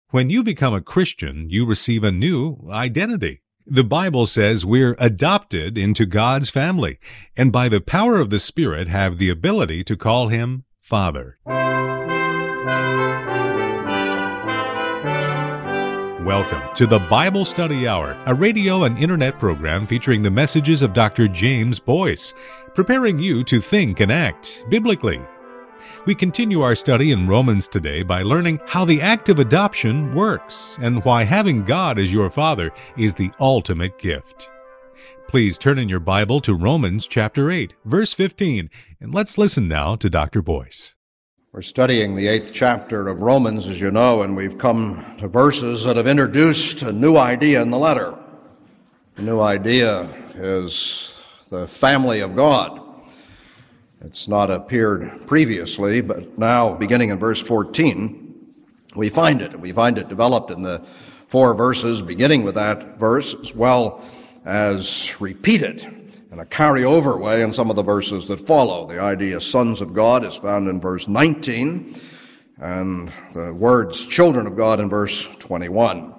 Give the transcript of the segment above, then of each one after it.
When you become a Christian, you receive a new identity. The Bible says we're adopted into God's family, and by the power of the Spirit have the ability to call Him Father. Welcome to the Bible Study Hour, a radio and internet program featuring the messages of Dr. James Boyce, preparing you to think and act biblically. We continue our study in Romans today by learning how the act of adoption works and why having God as your Father is the ultimate gift. Please turn in your Bible to Romans chapter 8, verse 15, and let's listen now to Dr. Boyce. We're studying the 8th chapter of Romans, as you know, and we've come to verses that have introduced a new idea in the letter. The new idea is the family of God. It's not appeared previously, but now, beginning in verse 14, we find it. We find it developed in the 4 verses, beginning with that verse, as well as repeated in a carryover way in some of the verses that follow. The idea sons of God is found in verse 19, and the words children of God in verse 21.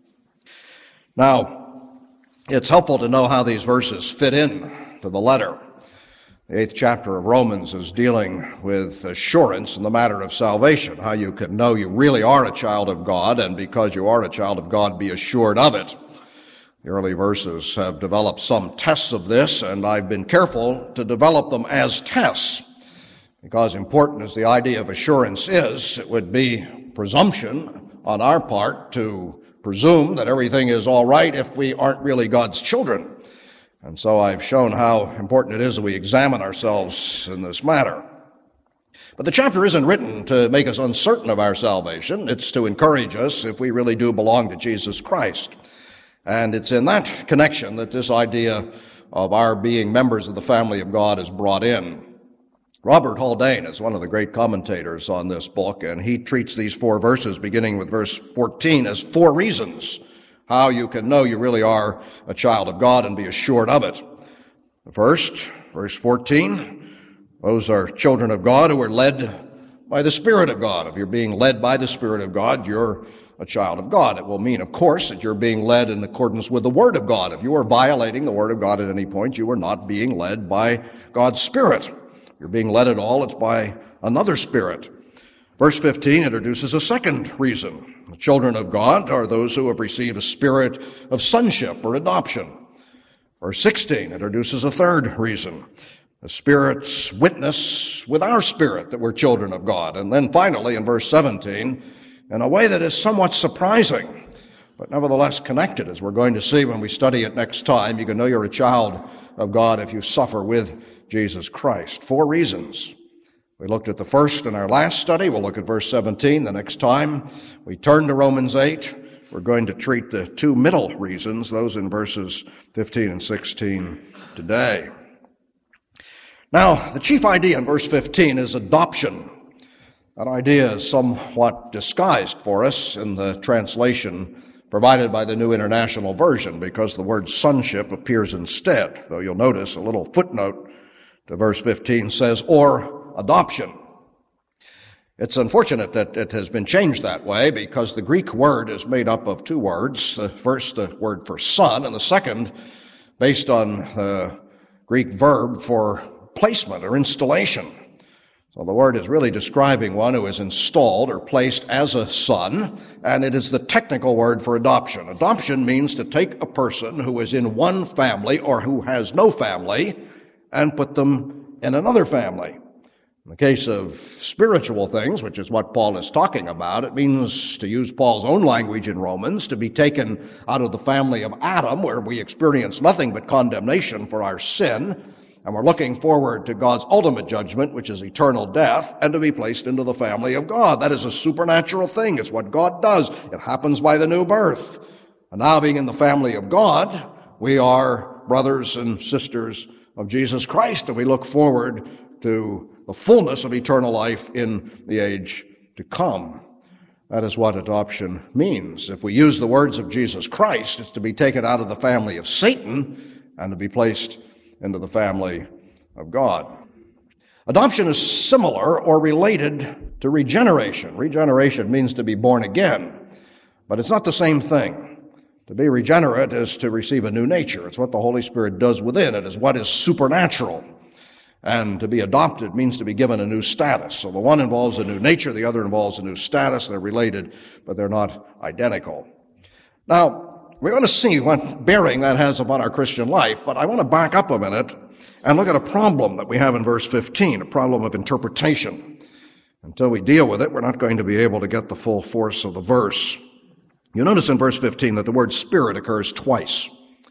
Now, it's helpful to know how these verses fit in to the letter. The 8th chapter of Romans is dealing with assurance in the matter of salvation, how you can know you really are a child of God, and because you are a child of God, be assured of it. The early verses have developed some tests of this, and I've been careful to develop them as tests, because important as the idea of assurance is, it would be presumption on our part to presume that everything is all right if we aren't really God's children. And so I've shown how important it is that we examine ourselves in this matter. But the chapter isn't written to make us uncertain of our salvation. It's to encourage us if we really do belong to Jesus Christ. And it's in that connection that this idea of our being members of the family of God is brought in. Robert Haldane is one of the great commentators on this book, and he treats these 4 verses, beginning with verse 14, as 4 reasons how you can know you really are a child of God and be assured of it. The first, verse 14, those are children of God who are led by the Spirit of God. If you're being led by the Spirit of God, you're a child of God. It will mean, of course, that you're being led in accordance with the Word of God. If you are violating the Word of God at any point, you are not being led by God's Spirit. If you're being led at all, it's by another Spirit. Verse 15 introduces a second reason. The children of God are those who have received a spirit of sonship or adoption. Verse 16 introduces a third reason. The Spirit's witness with our spirit that we're children of God. And then finally, in verse 17, in a way that is somewhat surprising, but nevertheless connected, as we're going to see when we study it next time, you can know you're a child of God if you suffer with Jesus Christ. 4 reasons. We looked at the first in our last study. We'll look at verse 17 the next time. We turn to Romans 8. We're going to treat the 2 middle reasons, those in verses 15 and 16 today. Now, the chief idea in verse 15 is adoption. That idea is somewhat disguised for us in the translation provided by the New International Version because the word sonship appears instead, though you'll notice a little footnote to verse 15 says, or adoption. It's unfortunate that it has been changed that way because the Greek word is made up of 2 words. The first, the word for son, and the second, based on the Greek verb for placement or installation. So the word is really describing one who is installed or placed as a son, and it is the technical word for adoption. Adoption means to take a person who is in one family or who has no family and put them in another family. In the case of spiritual things, which is what Paul is talking about, it means, to use Paul's own language in Romans, to be taken out of the family of Adam, where we experience nothing but condemnation for our sin, and we're looking forward to God's ultimate judgment, which is eternal death, and to be placed into the family of God. That is a supernatural thing. It's what God does. It happens by the new birth. And now, being in the family of God, we are brothers and sisters of Jesus Christ, and we look forward to the fullness of eternal life in the age to come. That is what adoption means. If we use the words of Jesus Christ, it's to be taken out of the family of Satan and to be placed into the family of God. Adoption is similar or related to regeneration. Regeneration means to be born again. But it's not the same thing. To be regenerate is to receive a new nature. It's what the Holy Spirit does within. It is what is supernatural. And to be adopted means to be given a new status. So the one involves a new nature, the other involves a new status. They're related, but they're not identical. Now, we're going to see what bearing that has upon our Christian life, but I want to back up a minute and look at a problem that we have in verse 15, a problem of interpretation. Until we deal with it, we're not going to be able to get the full force of the verse. You notice in verse 15 that the word spirit occurs twice.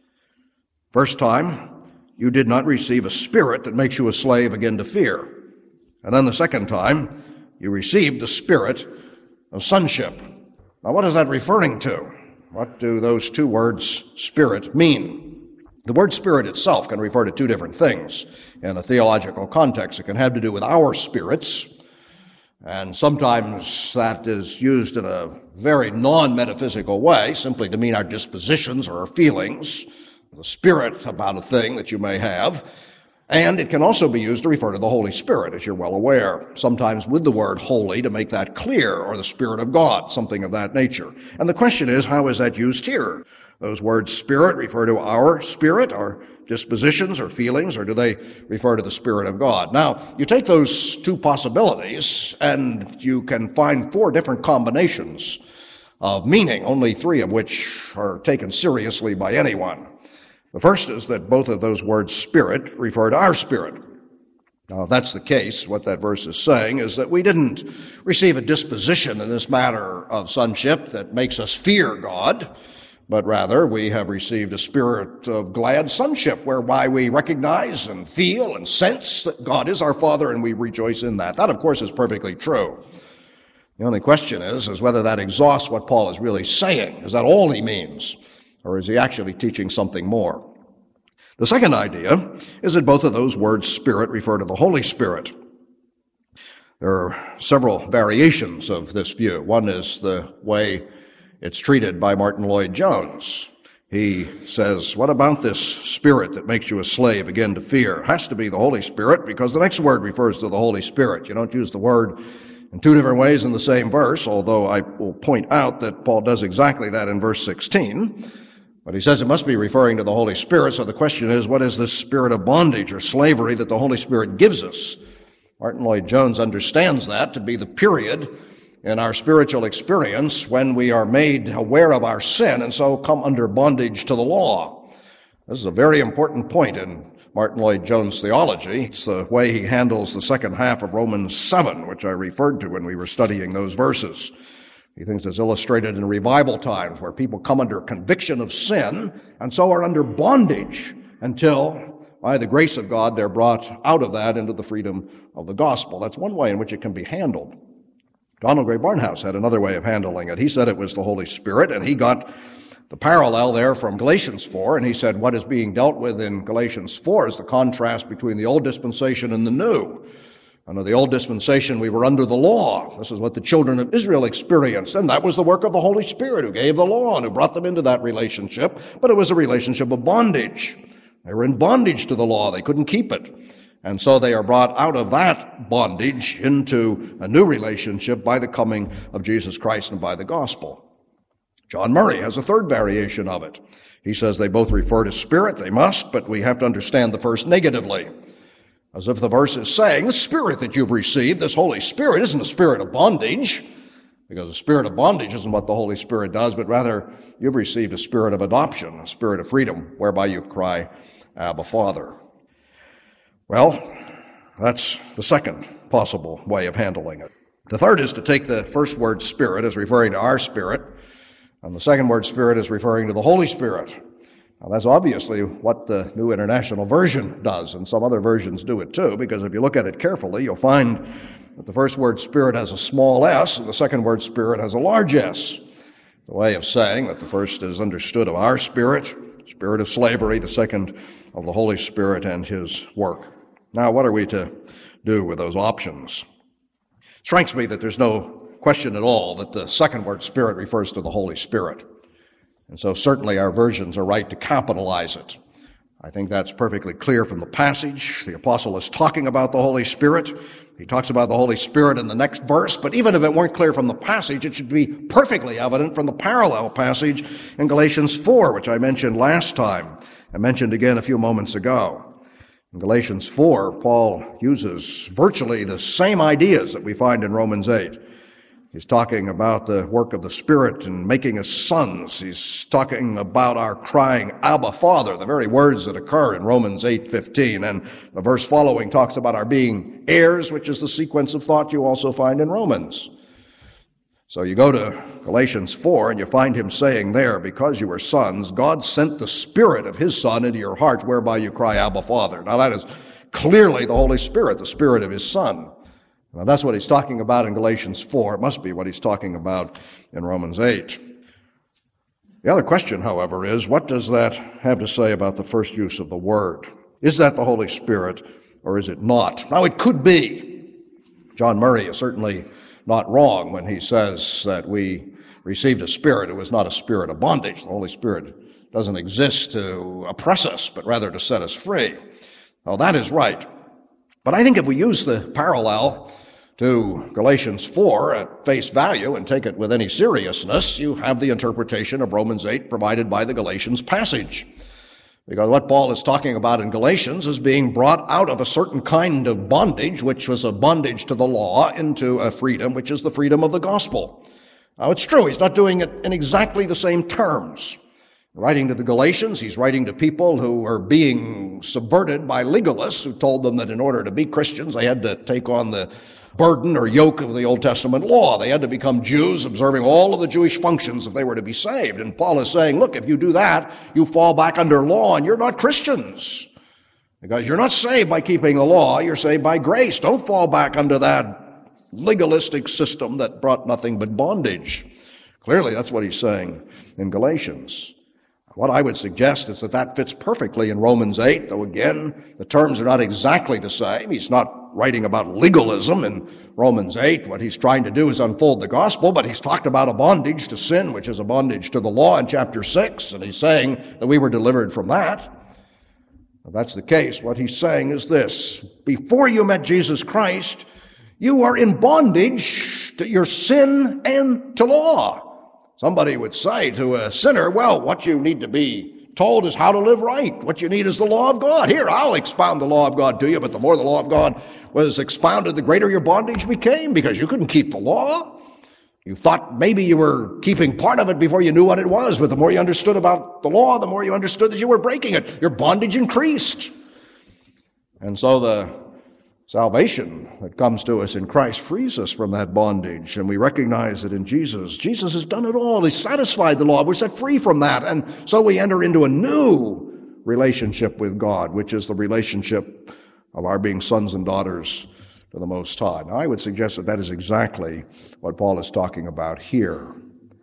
First time, you did not receive a spirit that makes you a slave again to fear. And then the second time, you received the spirit of sonship. Now, what is that referring to? What do those two words, spirit, mean? The word spirit itself can refer to two different things in a theological context. It can have to do with our spirits, and sometimes that is used in a very non-metaphysical way, simply to mean our dispositions or our feelings, the spirit about a thing that you may have. And it can also be used to refer to the Holy Spirit, as you're well aware, sometimes with the word holy to make that clear, or the Spirit of God, something of that nature. And the question is, how is that used here? Those words spirit refer to our spirit, our dispositions or feelings, or do they refer to the Spirit of God? Now, you take those two possibilities, and you can find four different combinations of meaning, only three of which are taken seriously by anyone. The first is that both of those words spirit refer to our spirit. Now, if that's the case, what that verse is saying is that we didn't receive a disposition in this matter of sonship that makes us fear God, but rather we have received a spirit of glad sonship, whereby we recognize and feel and sense that God is our Father, and we rejoice in that. That, of course, is perfectly true. The only question is whether that exhausts what Paul is really saying. Is that all he means? Or is he actually teaching something more? The second idea is that both of those words spirit refer to the Holy Spirit. There are several variations of this view. One is the way it's treated by Martin Lloyd-Jones. He says, what about this spirit that makes you a slave again to fear? It has to be the Holy Spirit, because the next word refers to the Holy Spirit. You don't use the word in two different ways in the same verse, although I will point out that Paul does exactly that in verse 16. But he says it must be referring to the Holy Spirit, so the question is, what is this spirit of bondage or slavery that the Holy Spirit gives us? Martin Lloyd-Jones understands that to be the period in our spiritual experience when we are made aware of our sin and so come under bondage to the law. This is a very important point in Martin Lloyd-Jones' theology. It's the way he handles the second half of Romans 7, which I referred to when we were studying those verses. He thinks it's illustrated in revival times where people come under conviction of sin and so are under bondage until, by the grace of God, they're brought out of that into the freedom of the gospel. That's one way in which it can be handled. Donald Gray Barnhouse had another way of handling it. He said it was the Holy Spirit, and he got the parallel there from Galatians 4, and he said what is being dealt with in Galatians 4 is the contrast between the old dispensation and the new. Under the old dispensation, we were under the law. This is what the children of Israel experienced, and that was the work of the Holy Spirit who gave the law and who brought them into that relationship, but it was a relationship of bondage. They were in bondage to the law. They couldn't keep it. And so they are brought out of that bondage into a new relationship by the coming of Jesus Christ and by the gospel. John Murray has a third variation of it. He says they both refer to spirit. They must, but we have to understand the first negatively. As if the verse is saying, the spirit that you've received, this Holy Spirit, isn't a spirit of bondage, because the spirit of bondage isn't what the Holy Spirit does, but rather you've received a spirit of adoption, a spirit of freedom, whereby you cry, Abba, Father. Well, that's the second possible way of handling it. The third is to take the first word spirit as referring to our spirit, and the second word spirit is referring to the Holy Spirit. Now, that's obviously what the New International Version does, and some other versions do it too, because if you look at it carefully, you'll find that the first word spirit has a small s, and the second word spirit has a large s. It's a way of saying that the first is understood of our spirit, spirit of slavery, the second of the Holy Spirit and his work. Now, what are we to do with those options? It strikes me that there's no question at all that the second word spirit refers to the Holy Spirit. And so certainly our versions are right to capitalize it. I think that's perfectly clear from the passage. The apostle is talking about the Holy Spirit. He talks about the Holy Spirit in the next verse, but even if it weren't clear from the passage, it should be perfectly evident from the parallel passage in Galatians 4, which I mentioned last time. I mentioned again a few moments ago. In Galatians 4, Paul uses virtually the same ideas that we find in Romans 8. He's talking about the work of the Spirit and making us sons. He's talking about our crying, Abba, Father, the very words that occur in Romans 8:15. And the verse following talks about our being heirs, which is the sequence of thought you also find in Romans. So you go to Galatians 4 and you find him saying there, because you are sons, God sent the Spirit of his Son into your heart, whereby you cry, Abba, Father. Now that is clearly the Holy Spirit, the Spirit of his Son. Now that's what he's talking about in Galatians 4. It must be what he's talking about in Romans 8. The other question, however, is what does that have to say about the first use of the word? Is that the Holy Spirit or is it not? Now it could be. John Murray is certainly not wrong when he says that we received a spirit. It was not a spirit of bondage. The Holy Spirit doesn't exist to oppress us, but rather to set us free. Well, that is right. But I think if we use the parallel to Galatians 4 at face value and take it with any seriousness, you have the interpretation of Romans 8 provided by the Galatians passage. Because what Paul is talking about in Galatians is being brought out of a certain kind of bondage, which was a bondage to the law, into a freedom, which is the freedom of the gospel. Now, it's true, he's not doing it in exactly the same terms. Writing to the Galatians, he's writing to people who are being subverted by legalists who told them that in order to be Christians, they had to take on the burden or yoke of the Old Testament law. They had to become Jews, observing all of the Jewish functions if they were to be saved. And Paul is saying, look, if you do that, you fall back under law and you're not Christians. Because you're not saved by keeping the law, you're saved by grace. Don't fall back under that legalistic system that brought nothing but bondage. Clearly, that's what he's saying in Galatians. What I would suggest is that fits perfectly in Romans 8, though again, the terms are not exactly the same. He's not writing about legalism in Romans 8. What he's trying to do is unfold the gospel, but he's talked about a bondage to sin, which is a bondage to the law in chapter 6, and he's saying that we were delivered from that. If that's the case, what he's saying is this: before you met Jesus Christ, you were in bondage to your sin and to law. Somebody would say to a sinner, well, what you need to be told is how to live right. What you need is the law of God. Here, I'll expound the law of God to you, but the more the law of God was expounded, the greater your bondage became, because you couldn't keep the law. You thought maybe you were keeping part of it before you knew what it was, but the more you understood about the law, the more you understood that you were breaking it. Your bondage increased. And so the salvation that comes to us in Christ frees us from that bondage, and we recognize that in Jesus. Jesus has done it all. He's satisfied the law. We're set free from that, and so we enter into a new relationship with God, which is the relationship of our being sons and daughters to the Most High. Now, I would suggest that is exactly what Paul is talking about here.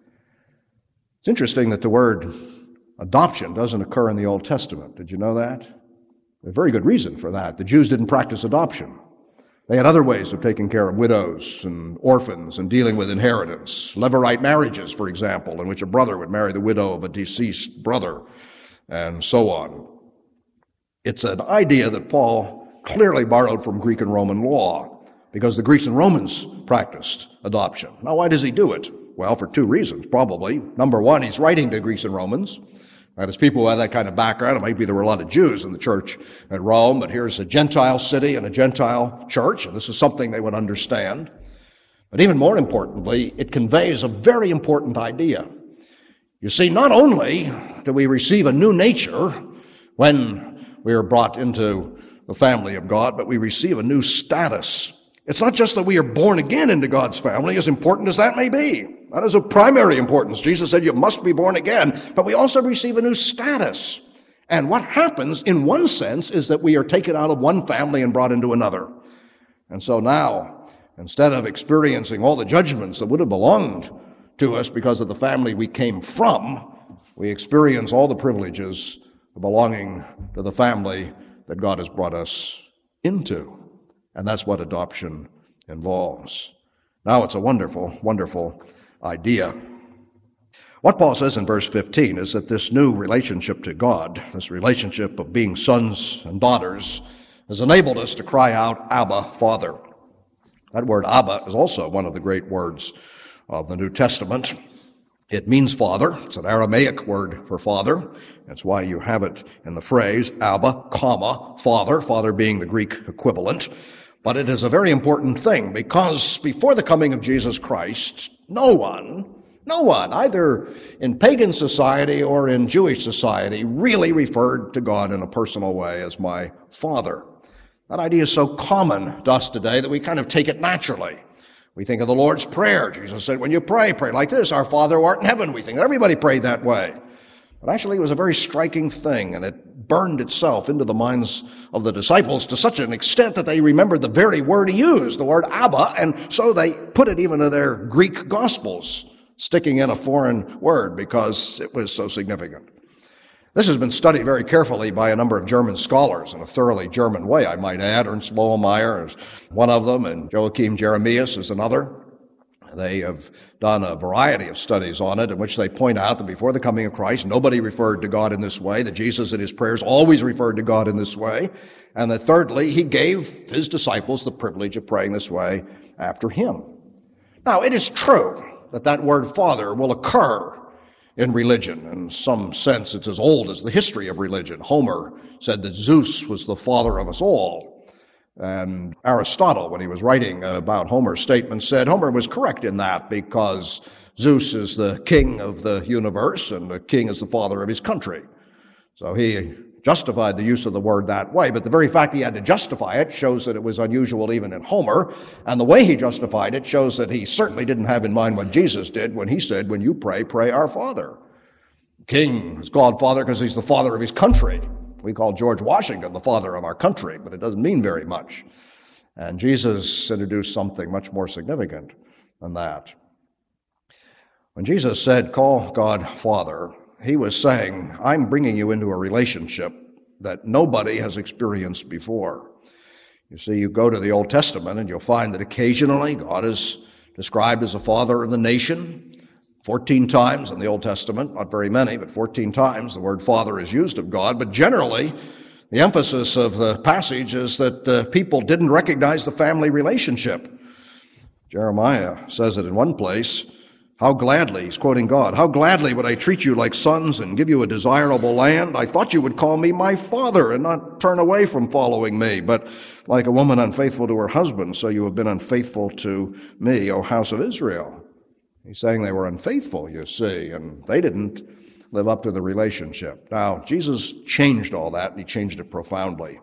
It's interesting that the word adoption doesn't occur in the Old Testament. Did you know that? There's a very good reason for that. The Jews didn't practice adoption. They had other ways of taking care of widows and orphans and dealing with inheritance. Levirate marriages, for example, in which a brother would marry the widow of a deceased brother, and so on. It's an idea that Paul clearly borrowed from Greek and Roman law, because the Greeks and Romans practiced adoption. Now, why does he do it? Well, for two reasons, probably. Number one, he's writing to Greeks and Romans. That is, people who have that kind of background. It might be there were a lot of Jews in the church at Rome, but here's a Gentile city and a Gentile church, and this is something they would understand. But even more importantly, it conveys a very important idea. You see, not only do we receive a new nature when we are brought into the family of God, but we receive a new status. It's not just that we are born again into God's family, as important as that may be. That is of primary importance. Jesus said you must be born again, but we also receive a new status. And what happens, in one sense, is that we are taken out of one family and brought into another. And so now, instead of experiencing all the judgments that would have belonged to us because of the family we came from, we experience all the privileges of belonging to the family that God has brought us into. And that's what adoption involves. Now, it's a wonderful, wonderful idea. What Paul says in verse 15 is that this new relationship to God, this relationship of being sons and daughters, has enabled us to cry out, Abba, Father. That word Abba is also one of the great words of the New Testament. It means father. It's an Aramaic word for father. That's why you have it in the phrase Abba, comma, Father, Father being the Greek equivalent. But it is a very important thing because before the coming of Jesus Christ, no one, either in pagan society or in Jewish society, really referred to God in a personal way as my Father. That idea is so common to us today that we kind of take it naturally. We think of the Lord's Prayer. Jesus said, when you pray, pray like this, Our Father who art in heaven. We think that everybody prayed that way. But actually it was a very striking thing, and it burned itself into the minds of the disciples to such an extent that they remembered the very word he used, the word Abba, and so they put it even in their Greek Gospels, sticking in a foreign word because it was so significant. This has been studied very carefully by a number of German scholars in a thoroughly German way, I might add. Ernst Lohmeyer is one of them, and Joachim Jeremias is another. They have done a variety of studies on it in which they point out that before the coming of Christ, nobody referred to God in this way, that Jesus in his prayers always referred to God in this way, and that thirdly, he gave his disciples the privilege of praying this way after him. Now, it is true that word Father will occur in religion. In some sense, it's as old as the history of religion. Homer said that Zeus was the father of us all. And Aristotle, when he was writing about Homer's statement, said Homer was correct in that because Zeus is the king of the universe and the king is the father of his country. So he justified the use of the word that way, but the very fact he had to justify it shows that it was unusual even in Homer, and the way he justified it shows that he certainly didn't have in mind what Jesus did when he said, when you pray, pray our Father. King is called Father because he's the father of his country. We call George Washington the father of our country, but it doesn't mean very much. And Jesus introduced something much more significant than that. When Jesus said, call God Father, he was saying, I'm bringing you into a relationship that nobody has experienced before. You see, you go to the Old Testament and you'll find that occasionally God is described as a father of the nation. 14 times in the Old Testament, not very many, but 14 times the word father is used of God. But generally, the emphasis of the passage is that the people didn't recognize the family relationship. Jeremiah says it in one place, how gladly, he's quoting God, how gladly would I treat you like sons and give you a desirable land? I thought you would call me my father and not turn away from following me. But like a woman unfaithful to her husband, so you have been unfaithful to me, O house of Israel. He's saying they were unfaithful, you see, and they didn't live up to the relationship. Now, Jesus changed all that, and he changed it profoundly.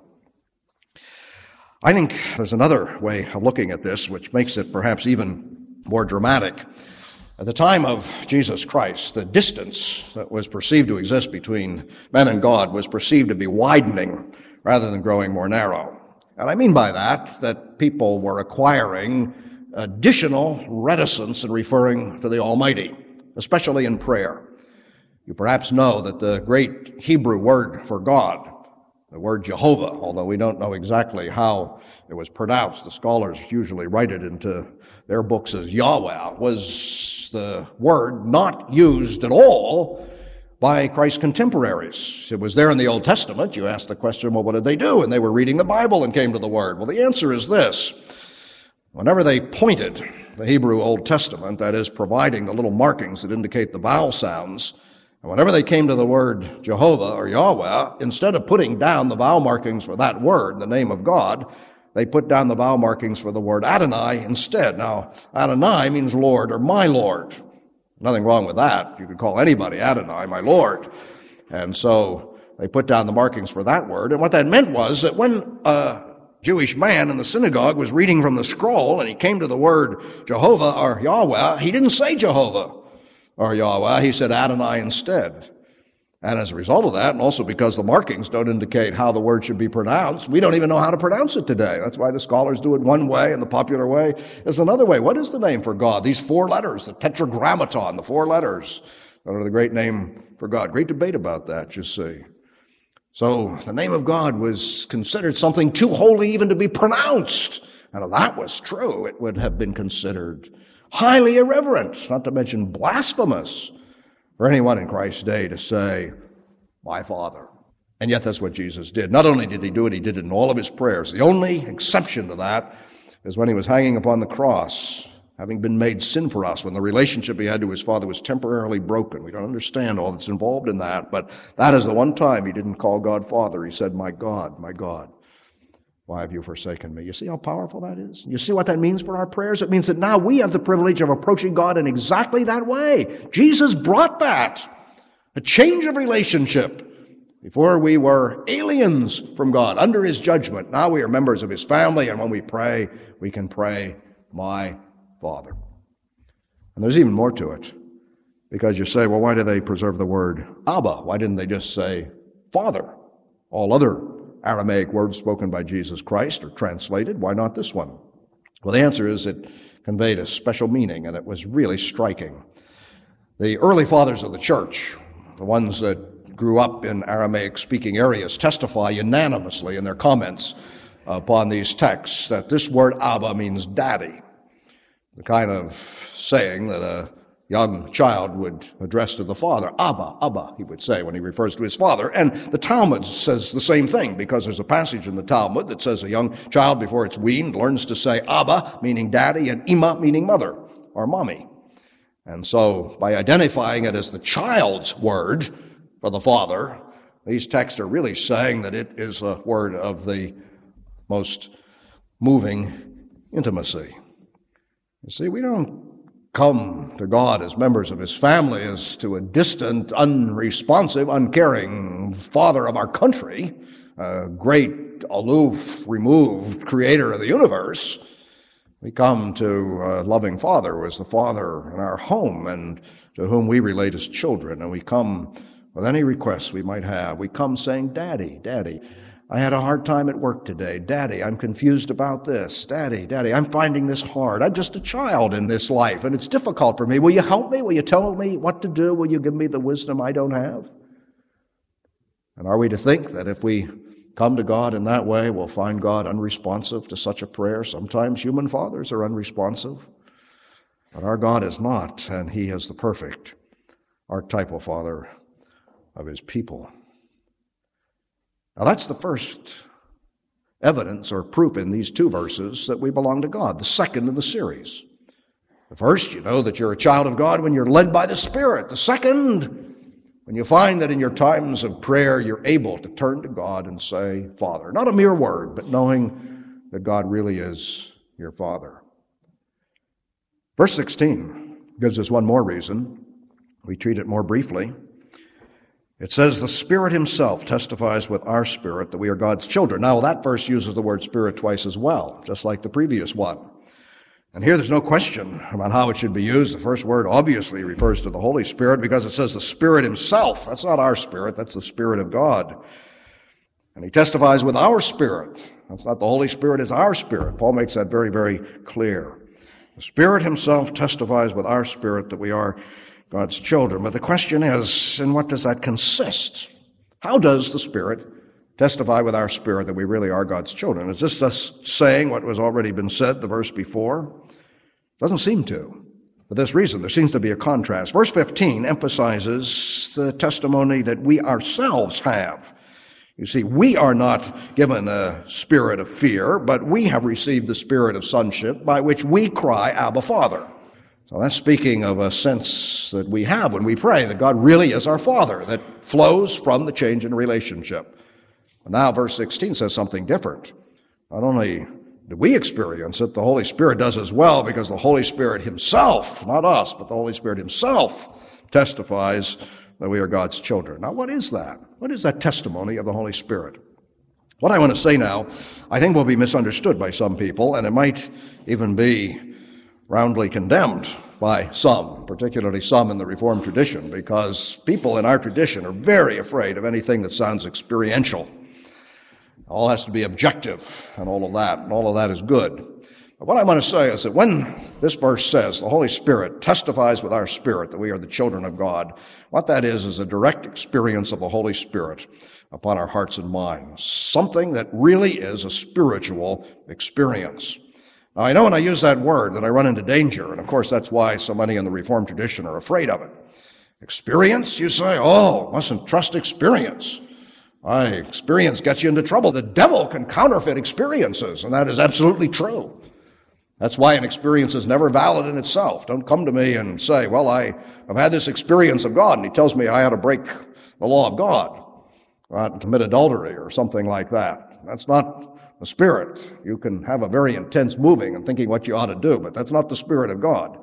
I think there's another way of looking at this, which makes it perhaps even more dramatic. At the time of Jesus Christ, the distance that was perceived to exist between men and God was perceived to be widening rather than growing more narrow. And I mean by that people were acquiring additional reticence in referring to the Almighty, especially in prayer. You perhaps know that the great Hebrew word for God, the word Jehovah, although we don't know exactly how it was pronounced, the scholars usually write it into their books as Yahweh, was the word not used at all by Christ's contemporaries. It was there in the Old Testament. You ask the question, well, what did they do? And they were reading the Bible and came to the word. Well, the answer is this. Whenever they pointed the Hebrew Old Testament, that is, providing the little markings that indicate the vowel sounds, and whenever they came to the word Jehovah or Yahweh, instead of putting down the vowel markings for that word, the name of God, they put down the vowel markings for the word Adonai instead. Now, Adonai means Lord or my Lord. Nothing wrong with that. You could call anybody Adonai, my Lord. And so they put down the markings for that word. And what that meant was that when a Jewish man in the synagogue was reading from the scroll and he came to the word Jehovah or Yahweh, he didn't say Jehovah or Yahweh, he said Adonai instead. And as a result of that, and also because the markings don't indicate how the word should be pronounced, we don't even know how to pronounce it today. That's why the scholars do it one way and the popular way is another way. What is the name for God? These 4 letters, the tetragrammaton, the 4 letters that are the great name for God. Great debate about that, you see. So the name of God was considered something too holy even to be pronounced. And if that was true, it would have been considered highly irreverent, not to mention blasphemous, for anyone in Christ's day to say, my Father. And yet that's what Jesus did. Not only did he do it, he did it in all of his prayers. The only exception to that is when he was hanging upon the cross, having been made sin for us, when the relationship he had to his Father was temporarily broken. We don't understand all that's involved in that, but that is the one time he didn't call God Father. He said, my God, why have you forsaken me? You see how powerful that is? You see what that means for our prayers? It means that now we have the privilege of approaching God in exactly that way. Jesus brought that, a change of relationship. Before we were aliens from God, under his judgment. Now we are members of his family, and when we pray, we can pray, my Father. And there's even more to it. Because you say, well, why do they preserve the word Abba? Why didn't they just say Father? All other Aramaic words spoken by Jesus Christ are translated. Why not this one? Well, the answer is it conveyed a special meaning, and it was really striking. The early fathers of the church, the ones that grew up in Aramaic-speaking areas, testify unanimously in their comments upon these texts that this word Abba means daddy, the kind of saying that a young child would address to the father. Abba, Abba, he would say when he refers to his father. And the Talmud says the same thing, because there's a passage in the Talmud that says a young child before it's weaned learns to say Abba, meaning daddy, and Ima, meaning mother or mommy. And so by identifying it as the child's word for the Father, these texts are really saying that it is a word of the most moving intimacy. You see, we don't come to God as members of his family as to a distant, unresponsive, uncaring father of our country, a great, aloof, removed creator of the universe. We come to a loving Father who is the Father in our home and to whom we relate as children, and we come with any requests we might have. We come saying, Daddy, Daddy, I had a hard time at work today. Daddy, I'm confused about this. Daddy, I'm finding this hard. I'm just a child in this life, and it's difficult for me. Will you help me? Will you tell me what to do? Will you give me the wisdom I don't have? And are we to think that if we come to God in that way, we'll find God unresponsive to such a prayer? Sometimes human fathers are unresponsive, but our God is not, and he is the perfect archetypal Father of his people. Now that's the first evidence or proof in these two verses that we belong to God, the second in the series. The first, you know that you're a child of God when you're led by the Spirit. The second, when you find that in your times of prayer you're able to turn to God and say, Father. Not a mere word, but knowing that God really is your Father. Verse 16 gives us one more reason. We treat it more briefly. It says, the Spirit himself testifies with our spirit that we are God's children. Now, that verse uses the word Spirit twice as well, just like the previous one. And here there's no question about how it should be used. The first word obviously refers to the Holy Spirit because it says the Spirit himself. That's not our spirit, that's the Spirit of God. And he testifies with our spirit. That's not the Holy Spirit, it's our spirit. Paul makes that very, very clear. The Spirit himself testifies with our spirit that we are God's children. But the question is, in what does that consist? How does the Spirit testify with our spirit that we really are God's children? Is this just saying what was already been said the verse before? Doesn't seem to. For this reason, there seems to be a contrast. Verse 15 emphasizes the testimony that we ourselves have. You see, we are not given a spirit of fear, but we have received the spirit of sonship by which we cry, Abba, Father. So that's speaking of a sense that we have when we pray, that God really is our Father, that flows from the change in relationship. But now verse 16 says something different. Not only do we experience it, the Holy Spirit does as well, because the Holy Spirit himself, not us, but the Holy Spirit himself testifies that we are God's children. Now what is that? What is that testimony of the Holy Spirit? What I want to say now, I think will be misunderstood by some people, and it might even be roundly condemned by some, particularly some in the Reformed tradition, because people in our tradition are very afraid of anything that sounds experiential. All has to be objective and all of that is good. But what I want to say is that when this verse says the Holy Spirit testifies with our spirit that we are the children of God, what that is a direct experience of the Holy Spirit upon our hearts and minds, something that really is a spiritual experience. Now, I know when I use that word that I run into danger, and of course that's why so many in the Reformed tradition are afraid of it. Experience, you say? Oh, mustn't trust experience. Experience gets you into trouble. The devil can counterfeit experiences, and that is absolutely true. That's why an experience is never valid in itself. Don't come to me and say, well, I've had this experience of God, and he tells me I ought to break the law of God, or commit adultery or something like that. That's not the Spirit. You can have a very intense moving and thinking what you ought to do, but that's not the Spirit of God.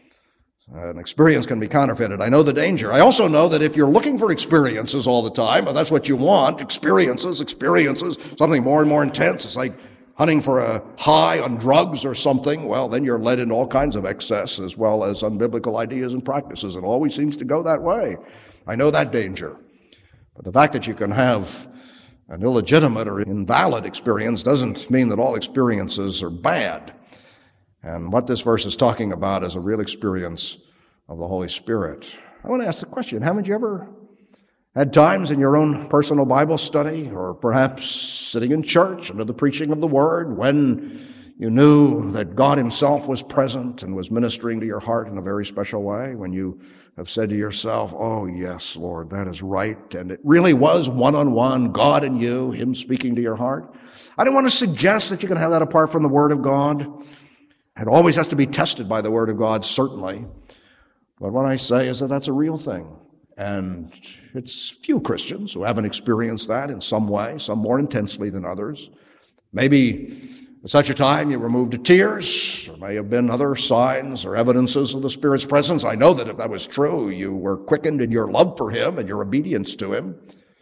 An experience can be counterfeited. I know the danger. I also know that if you're looking for experiences all the time, and that's what you want, experiences, something more and more intense, it's like hunting for a high on drugs or something, well, then you're led into all kinds of excess as well as unbiblical ideas and practices. It always seems to go that way. I know that danger. But the fact that you can have an illegitimate or invalid experience doesn't mean that all experiences are bad. And what this verse is talking about is a real experience of the Holy Spirit. I want to ask the question, haven't you ever had times in your own personal Bible study, or perhaps sitting in church under the preaching of the Word, when you knew that God Himself was present and was ministering to your heart in a very special way, when you have said to yourself, oh yes, Lord, that is right, and it really was one-on-one, God and you, Him speaking to your heart? I don't want to suggest that you can have that apart from the Word of God. It always has to be tested by the Word of God, certainly. But what I say is that that's a real thing. And it's few Christians who haven't experienced that in some way, some more intensely than others. Maybe at such a time you were moved to tears. There may have been other signs or evidences of the Spirit's presence. I know that if that was true, you were quickened in your love for Him and your obedience to Him.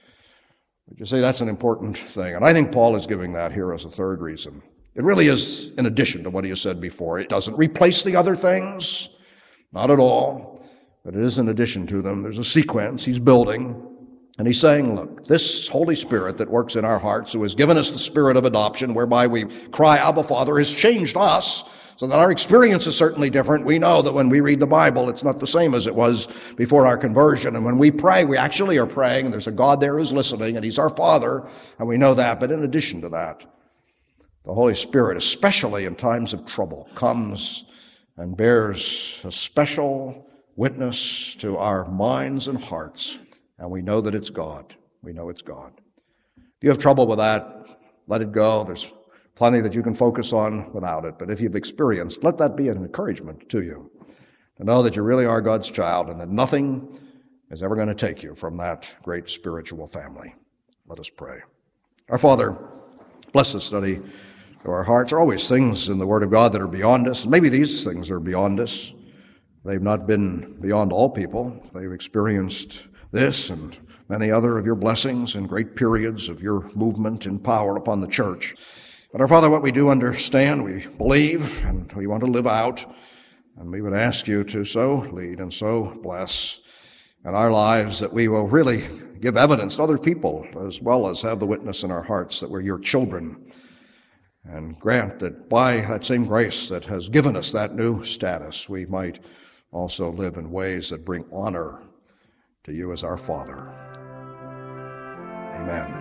But you see, that's an important thing. And I think Paul is giving that here as a third reason. It really is in addition to what he has said before. It doesn't replace the other things, not at all, but it is in addition to them. There's a sequence he's building, and he's saying, look, this Holy Spirit that works in our hearts, who has given us the spirit of adoption, whereby we cry, Abba, Father, has changed us, so that our experience is certainly different. We know that when we read the Bible, it's not the same as it was before our conversion, and when we pray, we actually are praying, and there's a God there who's listening, and He's our Father, and we know that. But in addition to that, the Holy Spirit, especially in times of trouble, comes and bears a special witness to our minds and hearts, and we know that it's God. We know it's God. If you have trouble with that, let it go. There's plenty that you can focus on without it. But if you've experienced, let that be an encouragement to you, to know that you really are God's child and that nothing is ever going to take you from that great spiritual family. Let us pray. Our Father, bless this study to our hearts. There are always things in the Word of God that are beyond us. Maybe these things are beyond us. They've not been beyond all people. They've experienced this and many other of your blessings and great periods of your movement and power upon the church. But our Father, what we do understand, we believe, and we want to live out, and we would ask you to so lead and so bless in our lives that we will really give evidence to other people, as well as have the witness in our hearts that we're your children. And grant that by that same grace that has given us that new status, we might also live in ways that bring honor to you as our Father. Amen.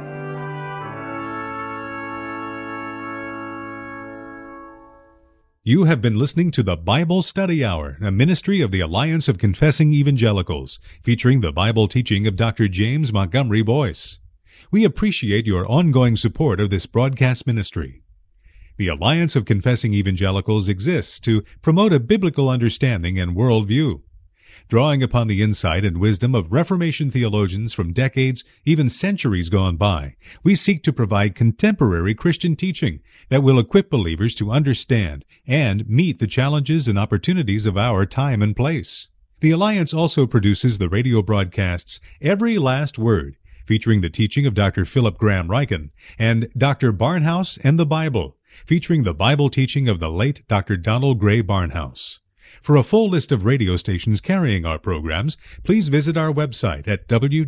You have been listening to the Bible Study Hour, a ministry of the Alliance of Confessing Evangelicals, featuring the Bible teaching of Dr. James Montgomery Boyce. We appreciate your ongoing support of this broadcast ministry. The Alliance of Confessing Evangelicals exists to promote a biblical understanding and worldview. Drawing upon the insight and wisdom of Reformation theologians from decades, even centuries gone by, we seek to provide contemporary Christian teaching that will equip believers to understand and meet the challenges and opportunities of our time and place. The Alliance also produces the radio broadcasts Every Last Word, featuring the teaching of Dr. Philip Graham Ryken, and Dr. Barnhouse and the Bible, featuring the Bible teaching of the late Dr. Donald Gray Barnhouse. For a full list of radio stations carrying our programs, please visit our website at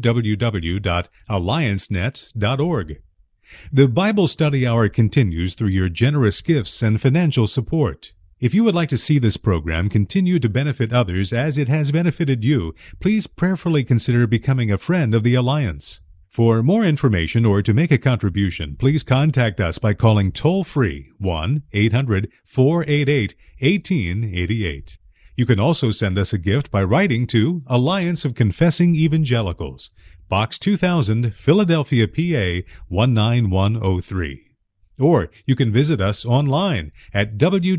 www.alliancenet.org. The Bible Study Hour continues through your generous gifts and financial support. If you would like to see this program continue to benefit others as it has benefited you, please prayerfully consider becoming a friend of the Alliance. For more information or to make a contribution, please contact us by calling toll-free 1-800-488-1888. You can also send us a gift by writing to Alliance of Confessing Evangelicals, Box 2000, Philadelphia, PA 19103. Or you can visit us online at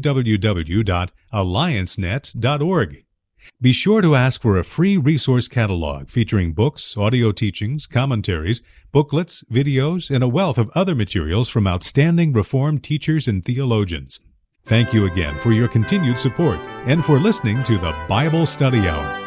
www.alliancenet.org. Be sure to ask for a free resource catalog featuring books, audio teachings, commentaries, booklets, videos, and a wealth of other materials from outstanding Reformed teachers and theologians. Thank you again for your continued support and for listening to the Bible Study Hour.